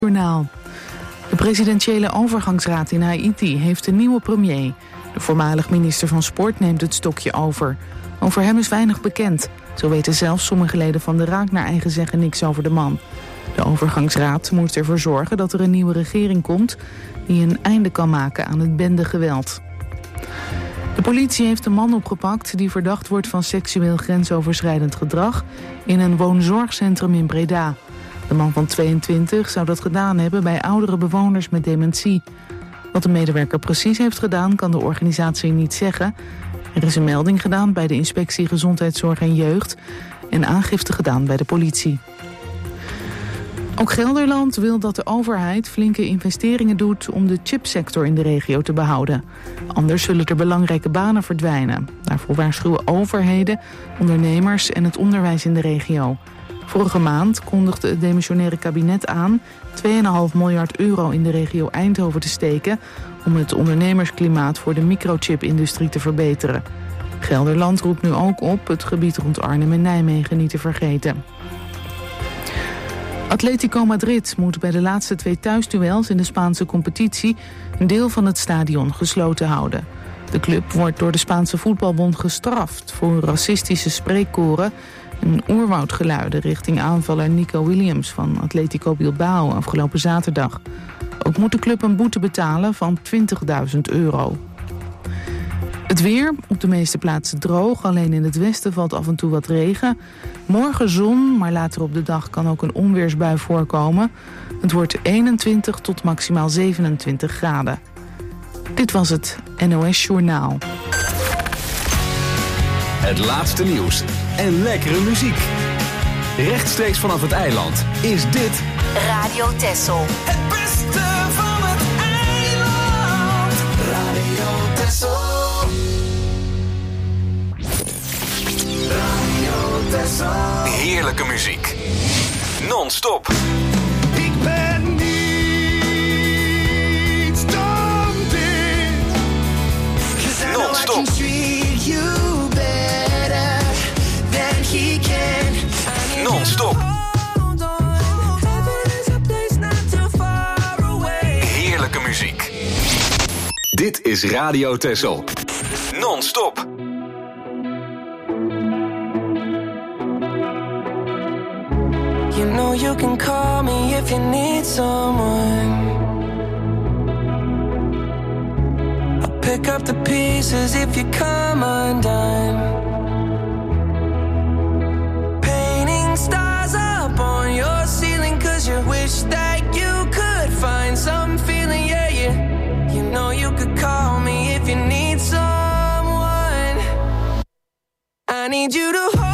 Journaal. De presidentiële overgangsraad in Haiti heeft een nieuwe premier. De voormalig minister van Sport neemt het stokje over. Over hem is weinig bekend. Zo weten zelfs sommige leden van de raad naar eigen zeggen niks over de man. De overgangsraad moet ervoor zorgen dat er een nieuwe regering komt die een einde kan maken aan het bendegeweld. De politie heeft een man opgepakt die verdacht wordt van seksueel grensoverschrijdend gedrag in een woonzorgcentrum in Breda. De man van 22 zou dat gedaan hebben bij oudere bewoners met dementie. Wat de medewerker precies heeft gedaan kan de organisatie niet zeggen. Er is een melding gedaan bij de Inspectie Gezondheidszorg en Jeugd en aangifte gedaan bij de politie. Ook Gelderland wil dat de overheid flinke investeringen doet om de chipsector in de regio te behouden. Anders zullen er belangrijke banen verdwijnen. Daarvoor waarschuwen overheden, ondernemers en het onderwijs in de regio. Vorige maand kondigde het demissionaire kabinet aan 2,5 miljard euro in de regio Eindhoven te steken om het ondernemersklimaat voor de microchip-industrie te verbeteren. Gelderland roept nu ook op het gebied rond Arnhem en Nijmegen niet te vergeten. Atletico Madrid moet bij de laatste 2 thuisduels in de Spaanse competitie een deel van het stadion gesloten houden. De club wordt door de Spaanse voetbalbond gestraft voor racistische spreekkoren en oerwoudgeluiden richting aanvaller Nico Williams van Atletico Bilbao afgelopen zaterdag. Ook moet de club een boete betalen van €20.000. Het weer, op de meeste plaatsen droog, alleen in het westen valt af en toe wat regen. Morgen zon, maar later op de dag kan ook een onweersbui voorkomen. Het wordt 21 tot maximaal 27 graden. Dit was het NOS Journaal. Het laatste nieuws en lekkere muziek. Rechtstreeks vanaf het eiland is dit Radio Texel. Het beste van het eiland. Radio Texel. Radio Texel. heerlijke muziek. Non-stop. Ik ben niets dan dit. Non-stop. Non-stop. Heerlijke muziek. Dit is Radio Texel. Non-stop. You know you can call me if you need someone. I'll pick up the pieces if you come undone. Painting stars up on your ceiling 'cause you wish that you could find some feeling, yeah, yeah. You know you could call me if you need someone. I need you to hold.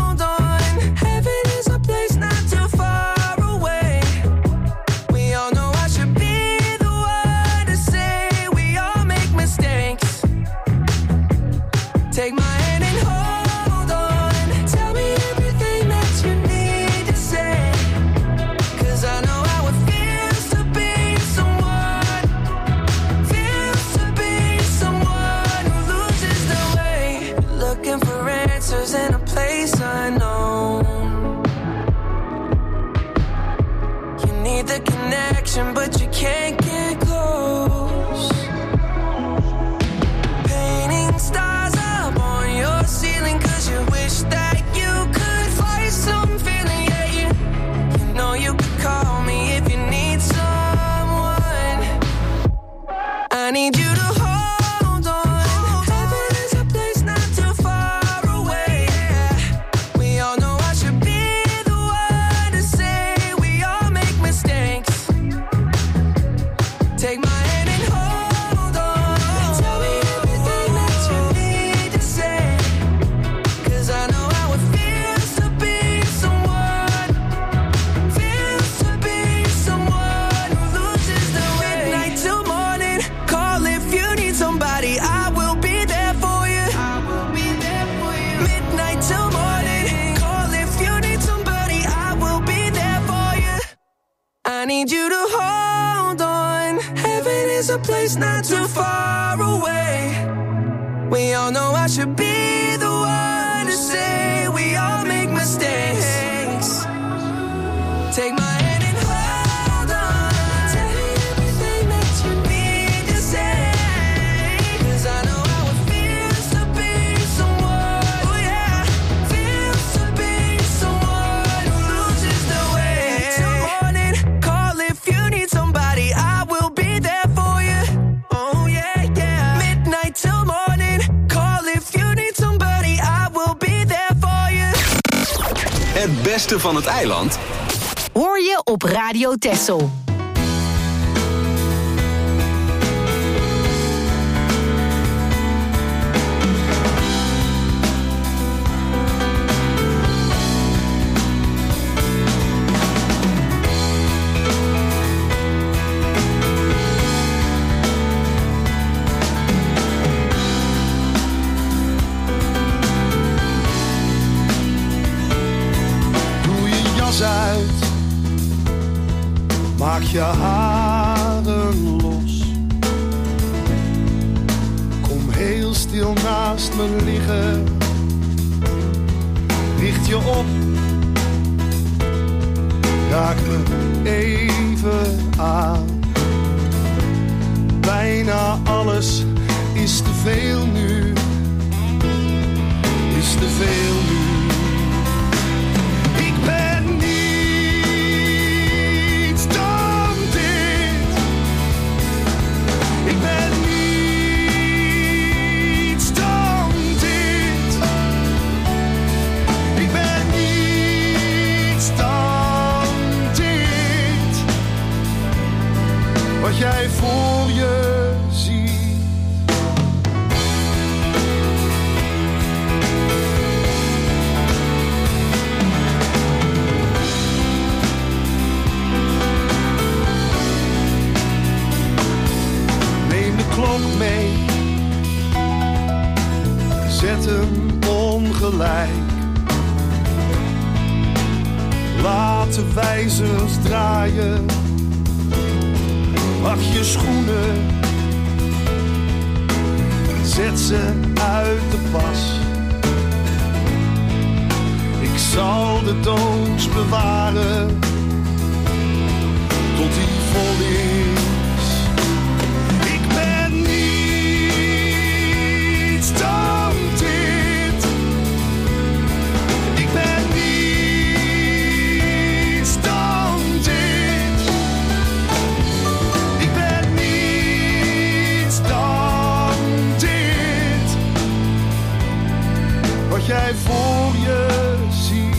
Take my hand and hold on. Tell me everything that you need to say. 'Cause I know how it feels to be someone. Feels to be someone who loses their way. Looking for answers in a place unknown. You need the connection, but you can't get close. Painting stars your ceiling 'cause you wish that you could find some feeling, yeah, yeah. You know you could call me if you need someone. I need you to hold on. Heaven is a place not too far away, yeah. We all know I should be the one to say we all make mistakes. Take my hand and hold on. Tell me everything that you need to say. I need you to hold on. Heaven is a place not too far away. We all know I should be the one to say we all make mistakes. Take my hand and hold on. beste van het eiland hoor je op Radio Texel. Maak je haren los. Kom heel stil naast me liggen. Richt je op. Raak me even aan. Bijna alles is te veel nu. Is te veel nu. Ik ben niets dan dit. Ik ben niets dan dit. Ik ben niets dan dit. Wat jij voor je ziet. Klok mee, zet hem ongelijk. Laat de wijzers draaien. Pak je schoenen, zet ze uit de pas. Ik zal de doos bewaren tot die vol is. Dan dit. Ik ben niets dan dit. Ik ben niets dan dit. Wat jij voor je ziet.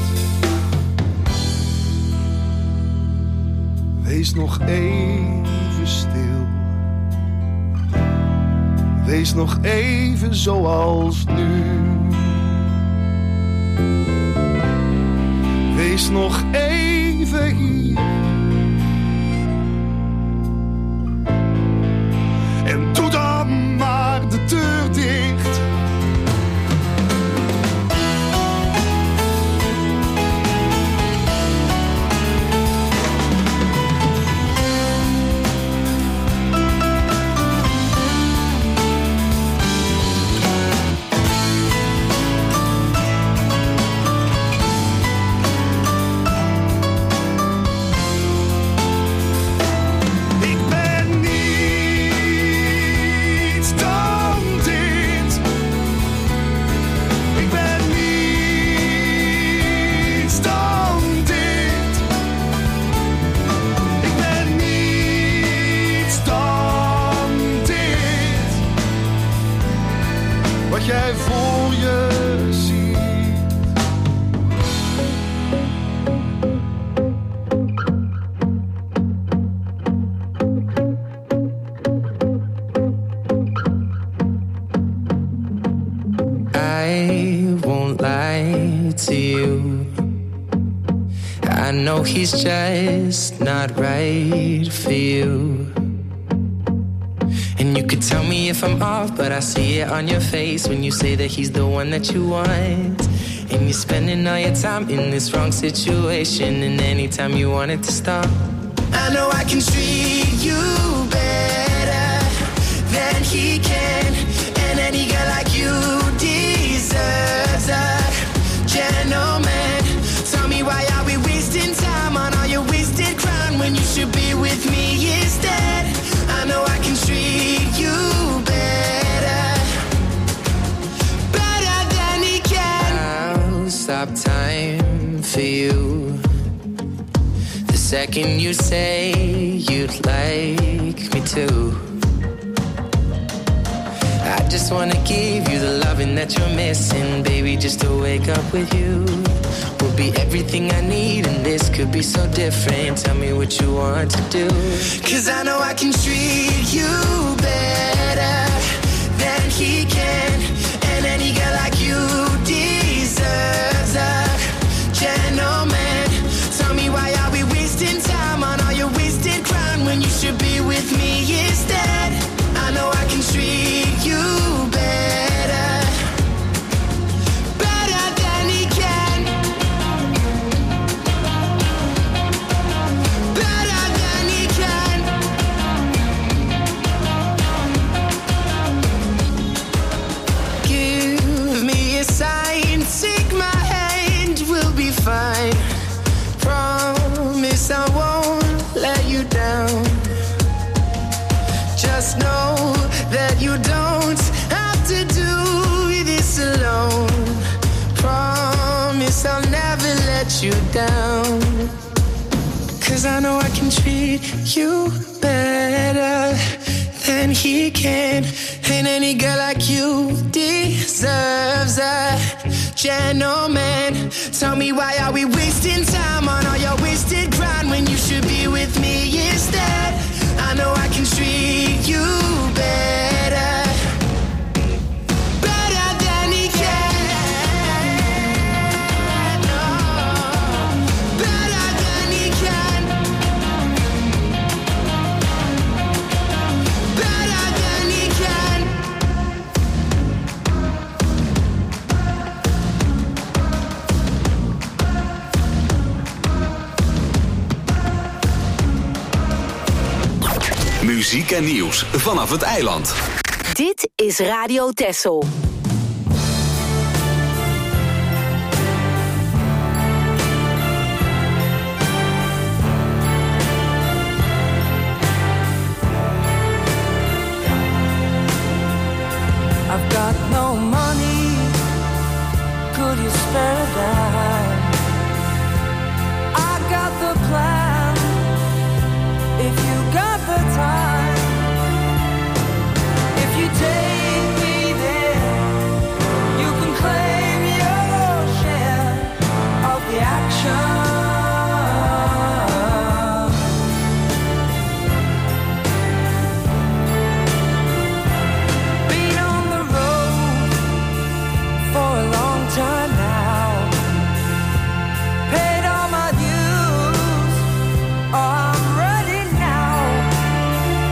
Wees nog even stil. Wees nog even zoals nu. Wees nog even hier. En doe dan maar de deur dicht. Jij voor je ziet. I won't lie to you. I know he's just not right for you. And you could tell me if I'm off, but I see it on your face when you say that he's the one that you want. And you're spending all your time in this wrong situation, and anytime you want it to stop. I know I can treat you better than he can, and any girl like you deserves a gentleman. Tell me why are we wasting time on all your wasted crown when you should be with me instead. I know I can treat you better, better than he can. I'll stop time for you the second you say you'd like me to. I just wanna give you the loving that you're missing, baby. Just to wake up with you will be everything I need, and this could be so different. Tell me what you want to do, 'cause I know I can treat you better than he can, and any girl like you deserves a gentleman. Tell me, why are we wasting time on all your wasted crown when you should be with me instead? I know I can treat you better, better than he can, better than he can. Give me a sign, take my hand, we'll be fine. Promise I won't let you down. Just know that you don't have to do this alone. Promise I'll never let you down, 'cause I know I can treat you better than he can, and any girl like you deserves a gentleman. Tell me, why are we wasting time on all your wasted grind when you should be with me instead? I know I can treat you better, better than he can. Oh, better than he can, better than he can. Muziek en nieuws vanaf het eiland. Dit is Radio Texel. I've got no money, could you spare a dime? I got the plan, if you got the time. If you take me there, you can claim your share of the action. Been on the road for a long time now, paid all my dues, oh, I'm ready now.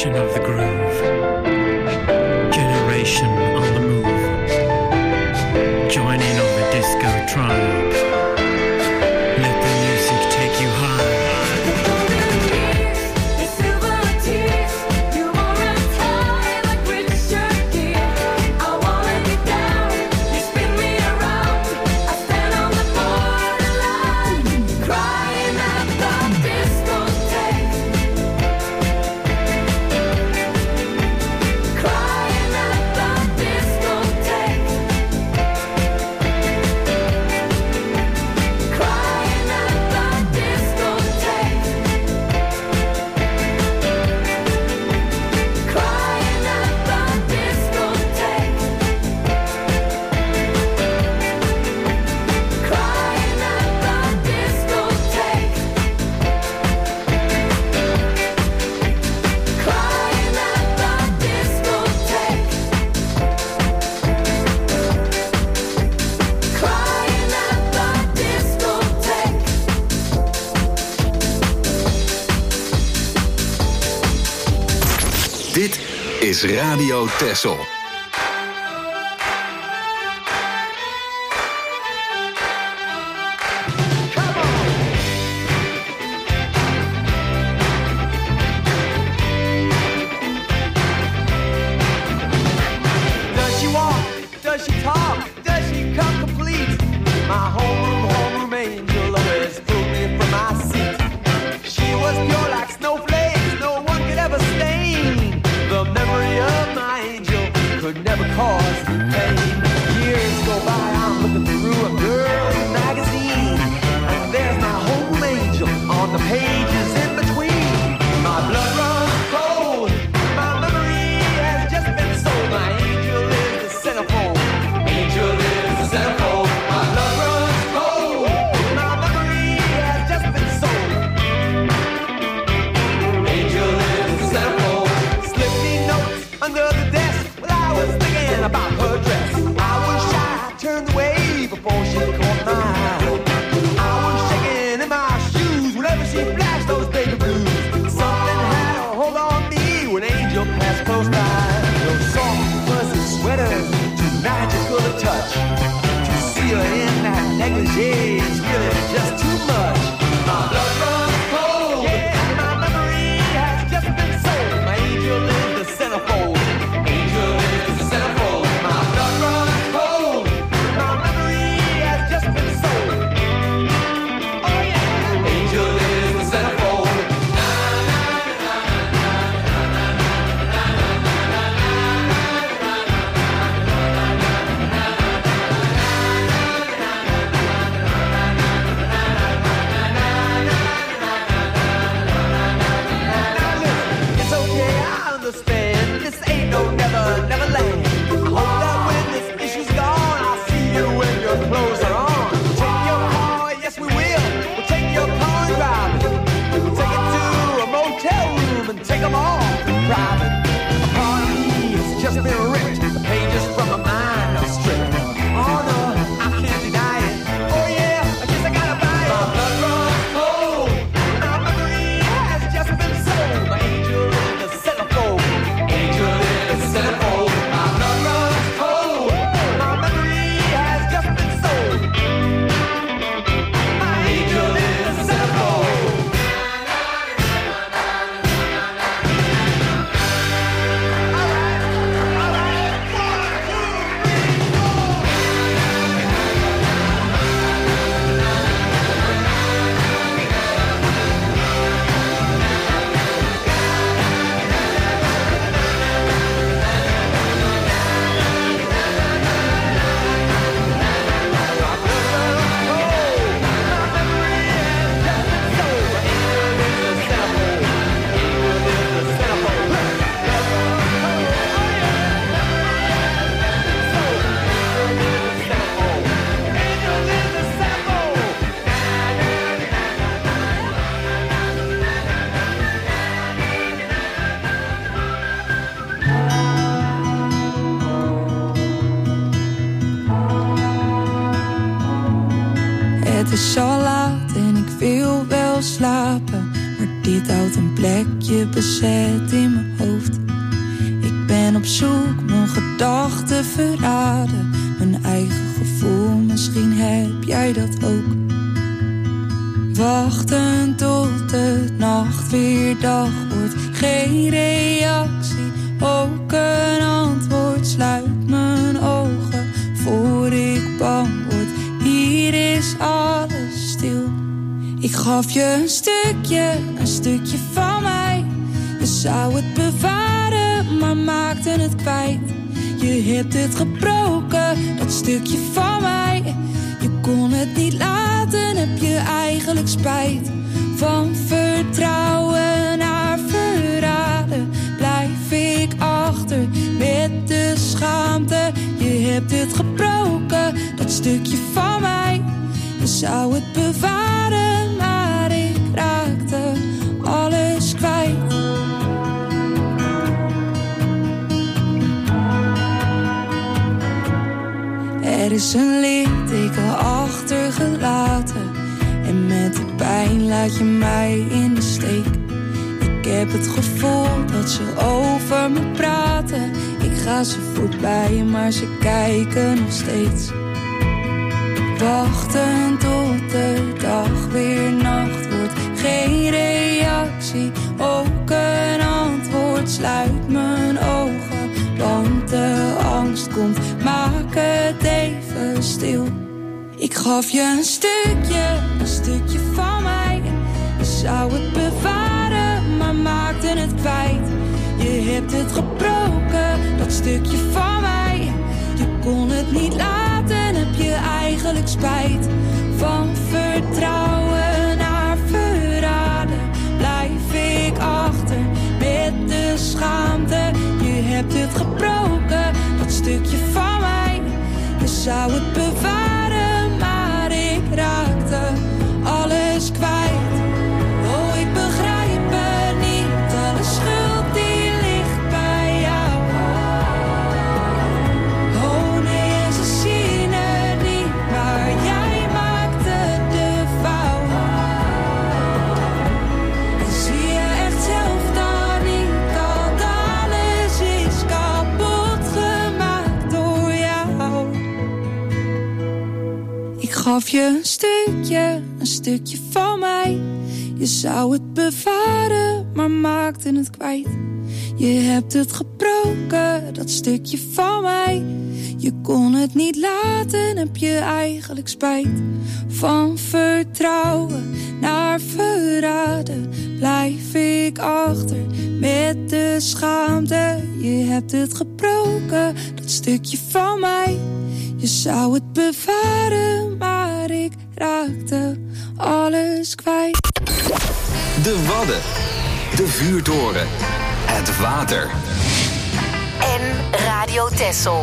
Generation of the groove. Generation on the move. Joining of the disco tribe. Let the music take you high. Dit is Radio Texel. Het is al laat en ik wil wel slapen, maar dit houdt een plekje bezet in mijn hoofd. zoek, mijn gedachten verraden. Mijn eigen gevoel, misschien heb jij dat ook. Wachten tot de nacht weer dag wordt. Geen reactie, ook een antwoord. Sluit mijn ogen voor ik bang word. Hier is alles stil. Ik gaf je een stukje van mij. Je zou het bewaren, maar maakte het kwijt. Je hebt het gebroken, dat stukje van mij. Je kon het niet laten, heb je eigenlijk spijt. Van vertrouwen naar verraden blijf ik achter met de schaamte. Je hebt het gebroken, dat stukje van mij. Je zou het bewaren, maar ik raakte alles kwijt. Er is een litteken achtergelaten en met de pijn laat je mij in de steek. Ik heb het gevoel dat ze over me praten. Ik ga ze voorbij, maar ze kijken nog steeds. Wachten tot de dag weer nacht wordt. Geen reactie, ook een antwoord. Sluit mijn ogen, want de angst komt. Maak het even stil. Ik gaf je een stukje van mij. Je zou het bewaren, maar maakte het kwijt. Je hebt het gebroken, dat stukje van mij. Je kon het niet laten, heb je eigenlijk spijt. Van vertrouwen naar verraden blijf ik achter met de schaamte. Je hebt het gebroken, dat stukje van mij. Je zou het bewaren, maar ik raakte alles kwijt. Oh, ik begrijp het niet, alle schuld die ligt bij jou. Oh nee, ze zien het niet, maar jij maakte de fout. En zie je echt zelf dan niet dat alles is kapot gemaakt door jou. Ik gaf je een stukje van mij. Je zou het bewaren, maar maakte het kwijt. Je hebt het gebroken, dat stukje van mij. Je kon het niet laten, heb je eigenlijk spijt. Van vertrouwen naar verraden blijf ik achter met de schaamte. Je hebt het gebroken, dat stukje van mij. Je zou het bewaren, maar ik raakte alles kwijt. De Wadden, de vuurtoren, het water. En Radio Texel.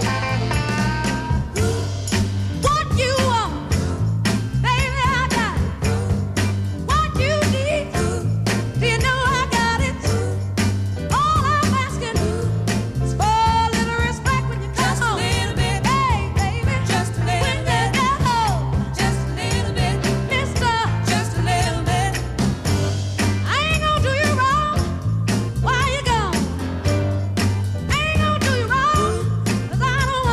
I don't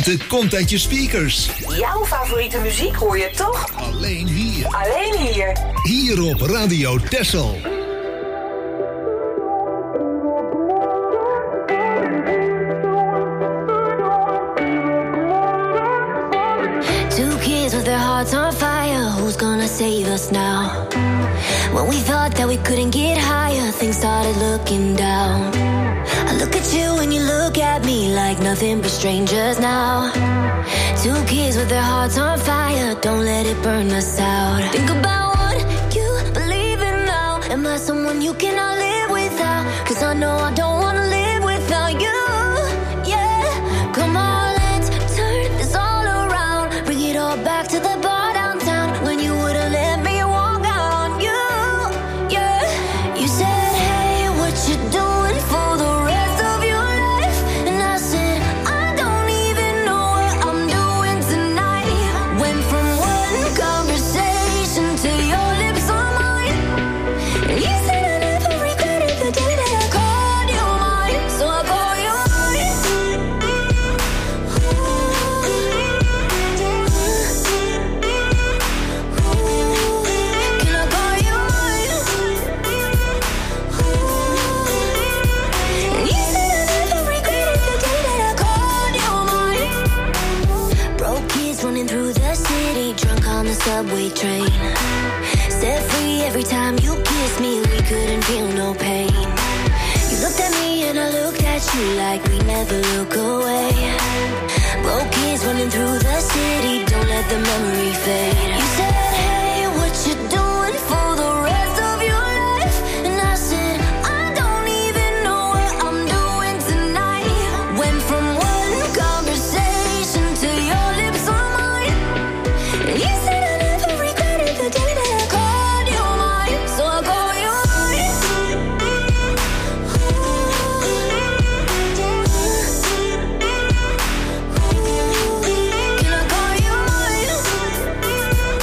lente komt uit je speakers. Jouw favoriete muziek hoor je toch? Alleen hier. Alleen hier. Hier op Radio Texel. Two kids with their hearts on fire. Who's gonna save us now? When we thought that we couldn't get higher, things started looking down. I look at you and you look at me like nothing but strangers now. Two kids with their hearts on fire. Don't let it burn us out. Think about what you believe in now. Am I someone you cannot live without? 'Cause I know I don't wanna live without you. Yeah, come on, let's turn this all around. Bring it all back to the bar downtown when you would've let me walk out on you. Yeah, you said, hey, what you doing for the rest of your life? And I said, I don't even know what I'm doing tonight. Went from one conversation to your lips on mine. And you said I never regretted the day that I called you mine. So I call you mine. Can I call you mine? And you said I never regretted the day that I called you mine. Broke kids running through the city, drunk on the subway train. Set free every time you kissed me, we couldn't feel no pain. You looked at me and I looked at you like we never look away. Broke kids running through the city, don't let the memory fade. You said, hey, what you doing for the rest of your life? And I said, I don't even know what I'm doing tonight. Went from one conversation to your lips on mine. And you said I never regretted the day that I called you mine. So I call you mine. Can I call you mine?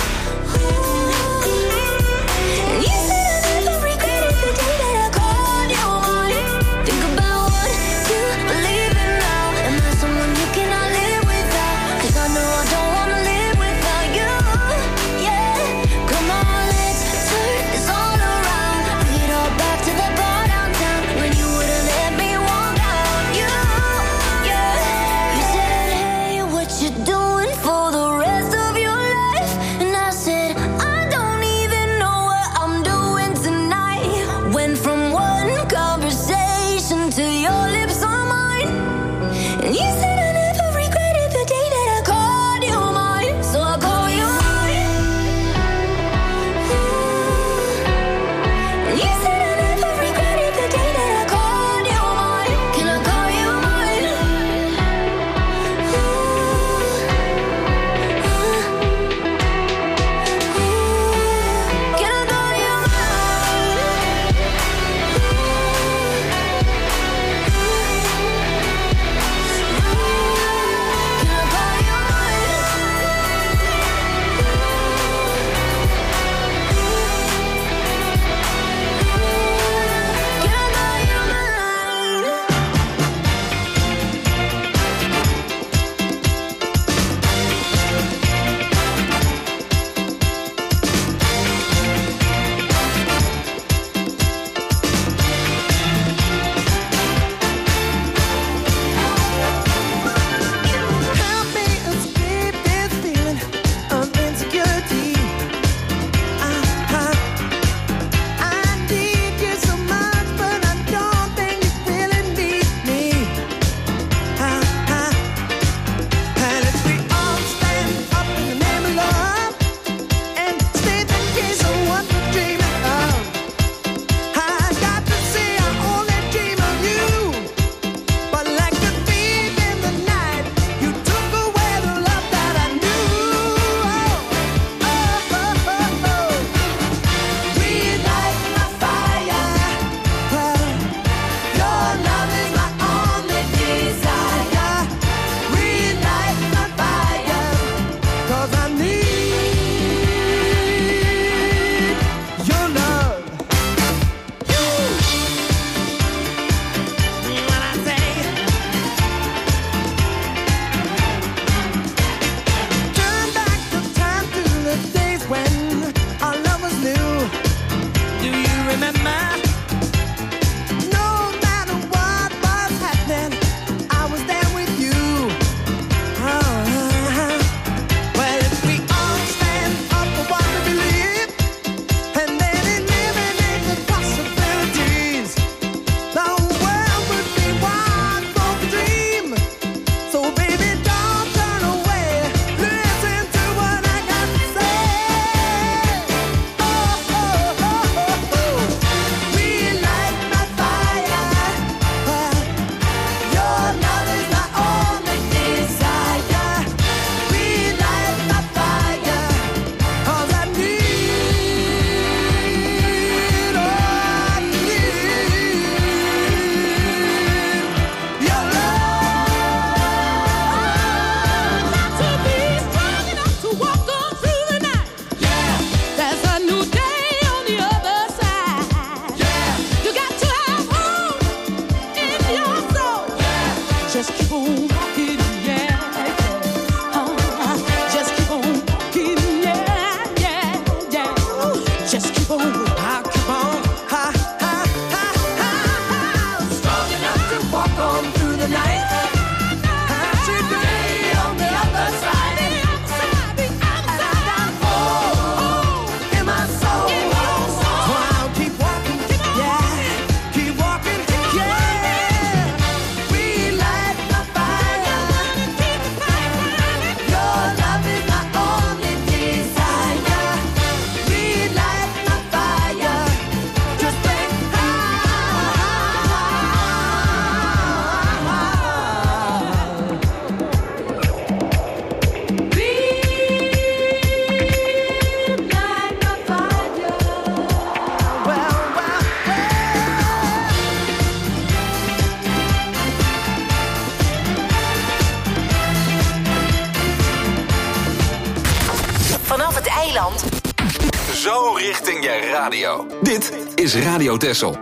vanaf het eiland. Zo richting je radio. Dit is Radio Texel.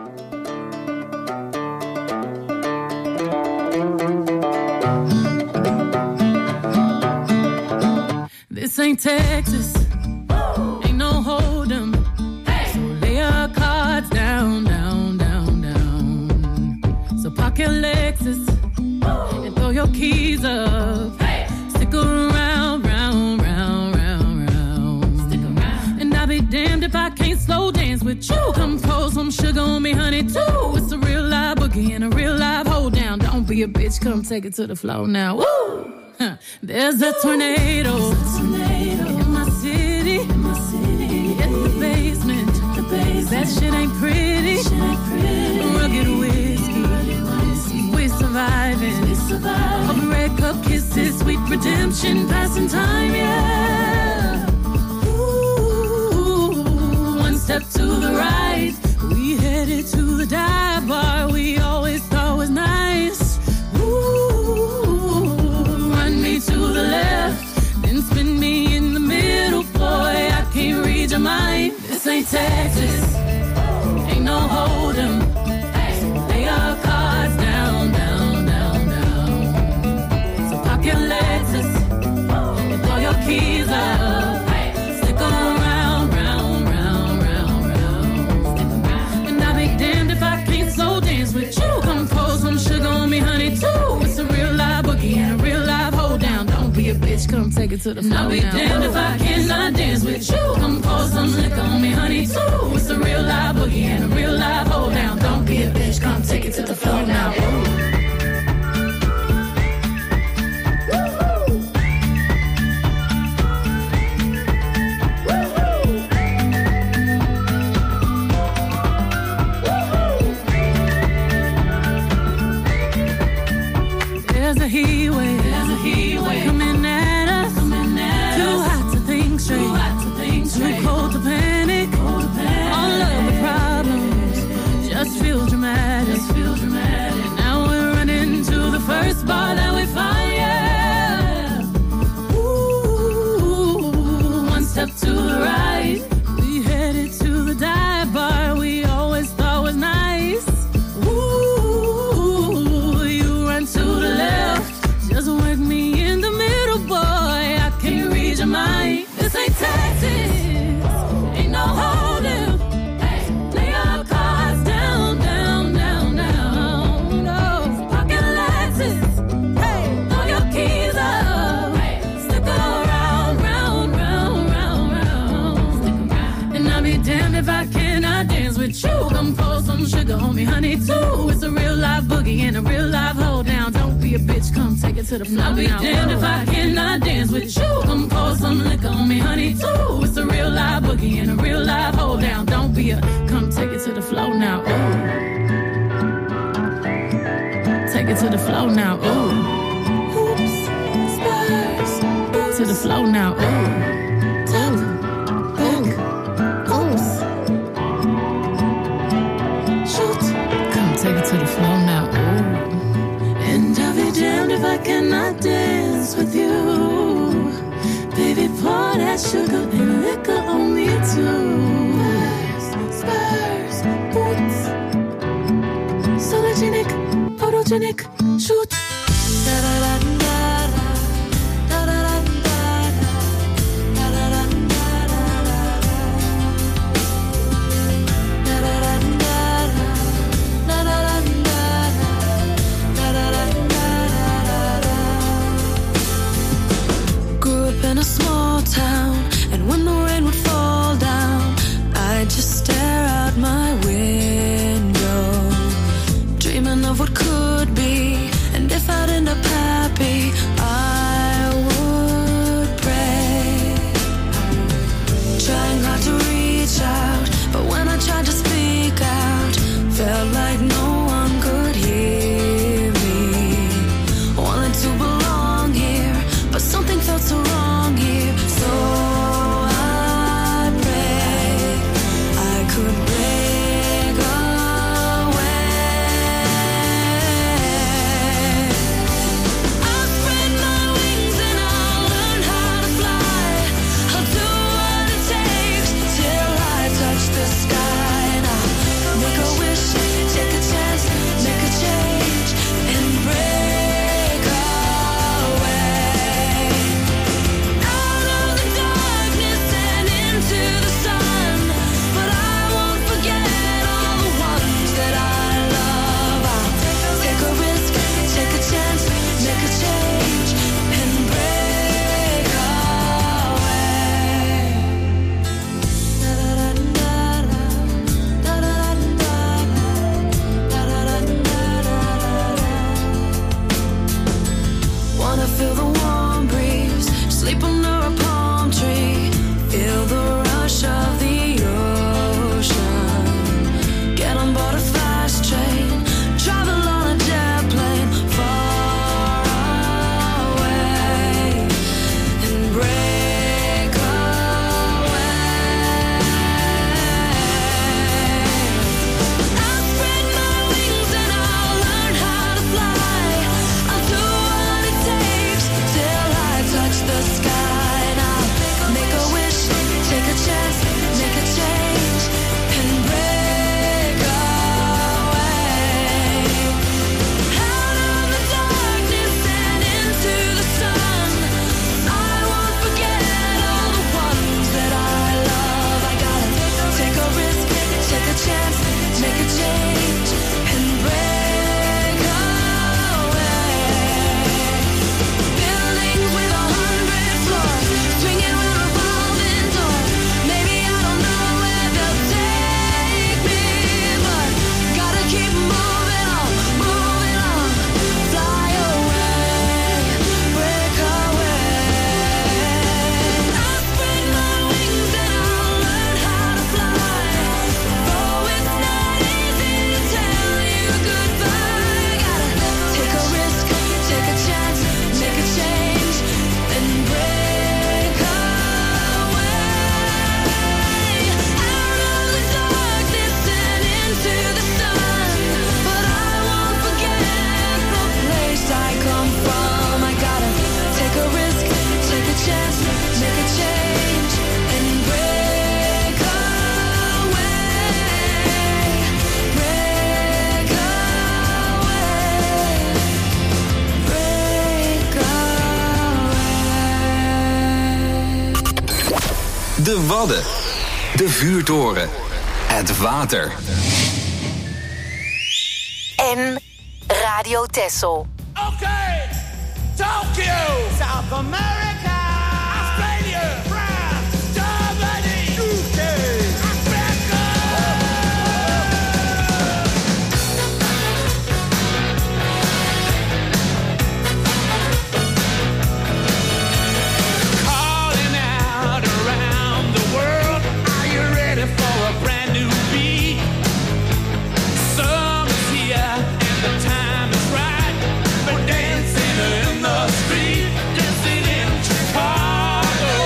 This ain't Texas. Ain't no hold'em. So lay your cards down, down, down, down. So park your Lexus and throw your keys up. Stick around, round, round, round, round. Stick around. And I'll be damned if I can't slow dance with you. Come pour some sugar on me, honey, too. It's a real live boogie and a real live hold down. Don't be a bitch, come take it to the floor now. Woo! There's a tornado in my city, in the basement. That shit ain't pretty. Rugged whiskey, we surviving. Of red cup kisses, sweet redemption, passing time, yeah. Ooh, one step to the right, we headed to the dive bar we always thought was nice. To the left, then spin me in the middle, boy, I can't read your mind. This ain't Texas, ain't no hold'em. Lay your cards down, down, down, down. So pop your Lexus and throw your keys up. Stick around, round, round, round, round. And I'll be damned if I can't slow dance with you. Come pour some sugar on me, honey, too. It's a real live boogie and a real live hold down. Don't be a bitch, come take it to the floor. I'll be damned if I cannot dance with you. Come pour some liquor on me, honey, too. It's a real live boogie and a real live hold down. Don't be a bitch, come take it to the floor now. There's a heat wave coming at us. Too hot to think straight, too cold to panic. All of the problems just feel dramatic. Now we're running to the first bar that we find, yeah. Ooh, one step to the right, we headed to the dive bar we always thought was nice. Ooh, you run to the left, just work me in the middle, boy, I can't read your mind. This ain't Texas, ain't no hold'em. Lay your cards down, down, down, down. No, pocket Lexus, throw your keys up. Stick around, round, round, round, round. And I'll be damned if I cannot dance with you. Come pour some sugar on me, honey, too. It's a real live boogie and a real live hold down. Don't be a bitch, come take it to the floor. I'll be damned if I cannot dance with you. Come pour some liquor on me, honey, too. It's a real live boogie and a real live hold down. Don't be a, come take it to the floor now. Ooh. Take it to the floor now. Ooh. Hoops, spurs, to the floor now. Ooh. Top, back, oops. Shoot, come take it to the floor now. Ooh. And I'll be damned if I cannot dance with you. Baby, pour that sugar and liquor on me too. Spurs, boots, sologenic, photogenic, shoot. Da da da da da da da da da da da Grew up in a small town, and when the rain would fall down, I'd just stare out my window, dreaming of what could be, and if I'd end up happy, De Wadden. De vuurtoren. Het water. En Radio Texel. Okay, Tokyo, South America, Australia, France, Germany, UK, Africa. Calling out around the world, are you ready for a brand new beat? Summer's here and the time is right. We're dancing in the street, dancing in Chicago,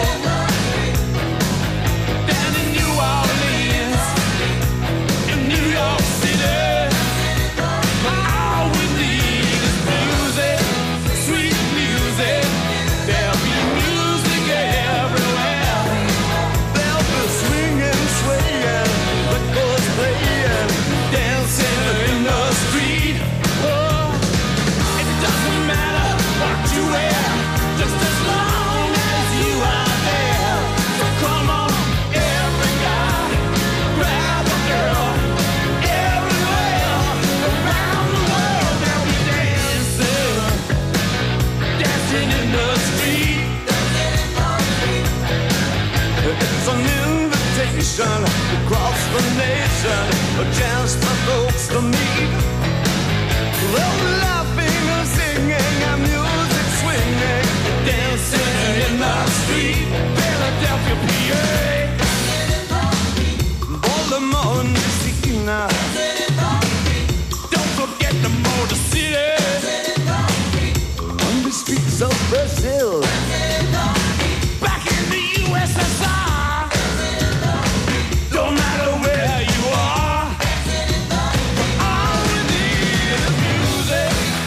down in New Orleans, in New York City. All we need is music, sweet music. There'll be music everywhere. There'll be swinging, swaying, records playing, dancing in the street. Oh, it doesn't matter what you wear, just as long as you are there. So come on, every guy, grab a girl. Everywhere around the world they'll be dancing, dancing in the street. It's an invitation across the nation, just for folks to meet. They'll be laughing and singing and music swinging, dancing in the street. Philadelphia, PA, Baltimore, Messina. Don't forget the Motor City, on the streets of Brazil, back in the USSR. No matter where you are, all we need is music,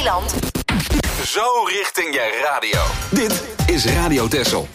Eiland. Zo richting je radio. Dit is Radio Texel.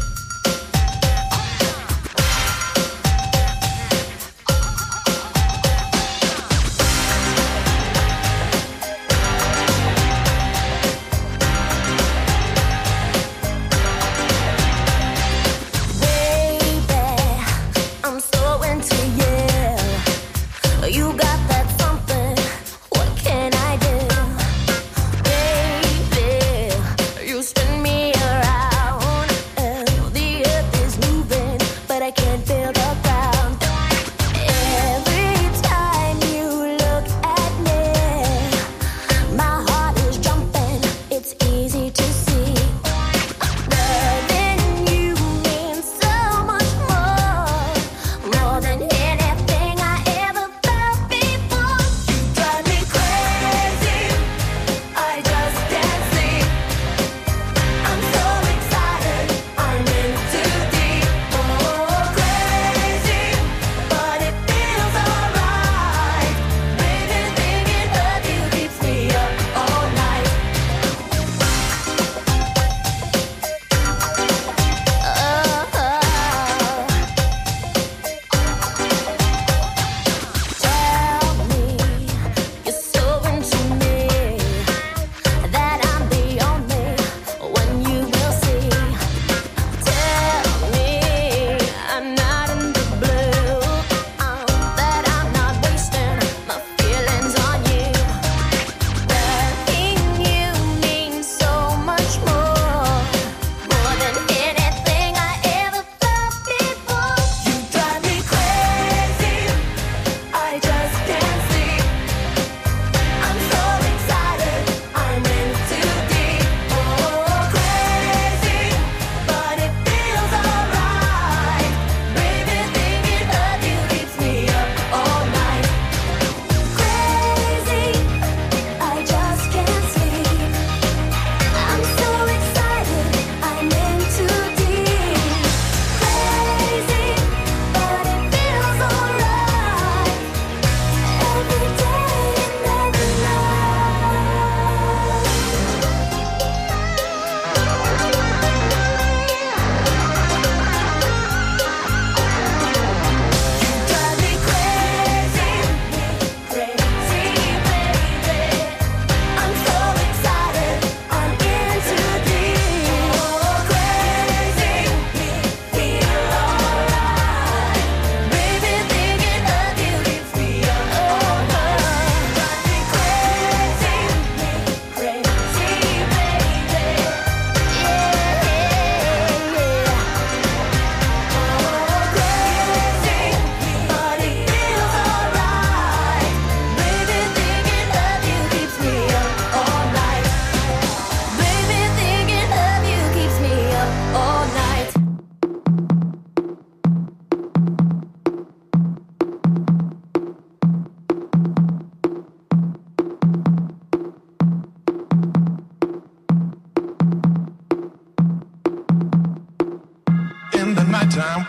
nighttime,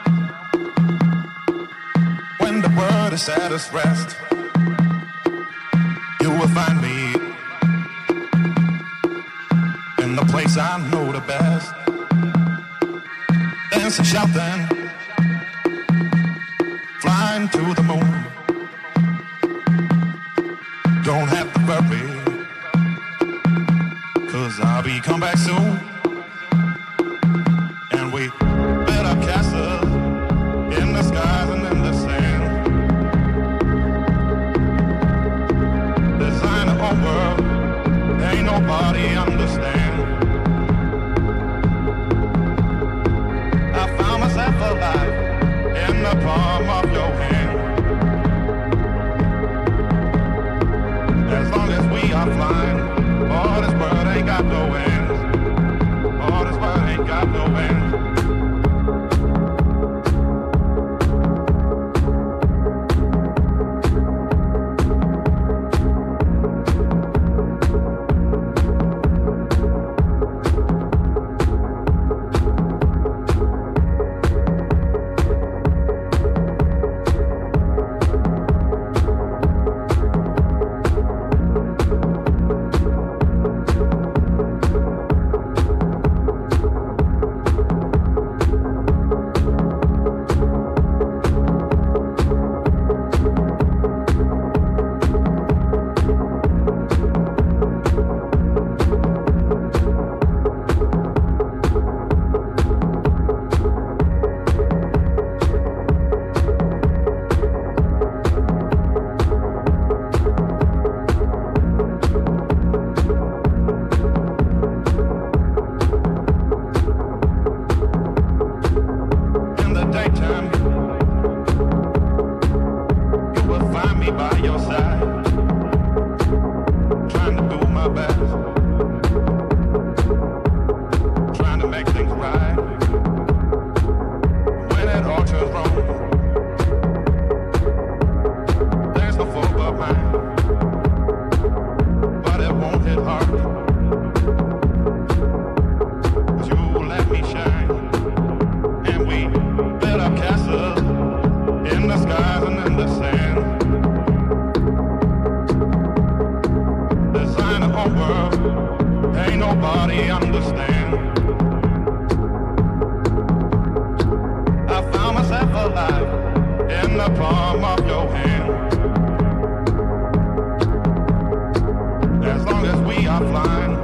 when the world is at its rest, you will find me in the place I know the best, dancing, shouting, flying to the moon. Don't have to worry, 'cause I'll be come back soon. And we build our castles in the skies and in the sand, design a whole world ain't nobody understand. I found myself alive in the palm of your hand. As long as we are flying, all this world ain't got no end. All this world ain't got no end. my best, trying to make things right. When it all turns wrong, there's no fault but mine, but it won't hit hard. You let me shine, and we built our castles in the skies and in the sand. Design a whole world, ain't nobody understand. I found myself alive in the palm of your hand. As long as we are flying